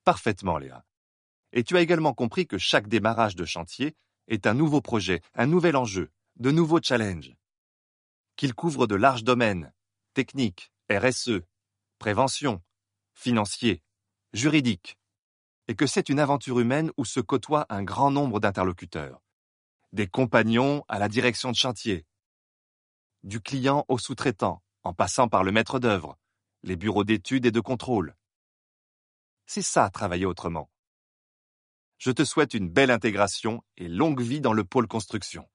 Parfaitement, Léa. Et tu as également compris que chaque démarrage de chantier est un nouveau projet, un nouvel enjeu, de nouveaux challenges. Qu'il couvre de larges domaines, techniques, RSE, prévention, financier, juridique, et que c'est une aventure humaine où se côtoient un grand nombre d'interlocuteurs, des compagnons à la direction de chantier, du client au sous-traitant, en passant par le maître d'œuvre, les bureaux d'études et de contrôle. C'est ça, travailler autrement. Je te souhaite une belle intégration et longue vie dans le pôle construction.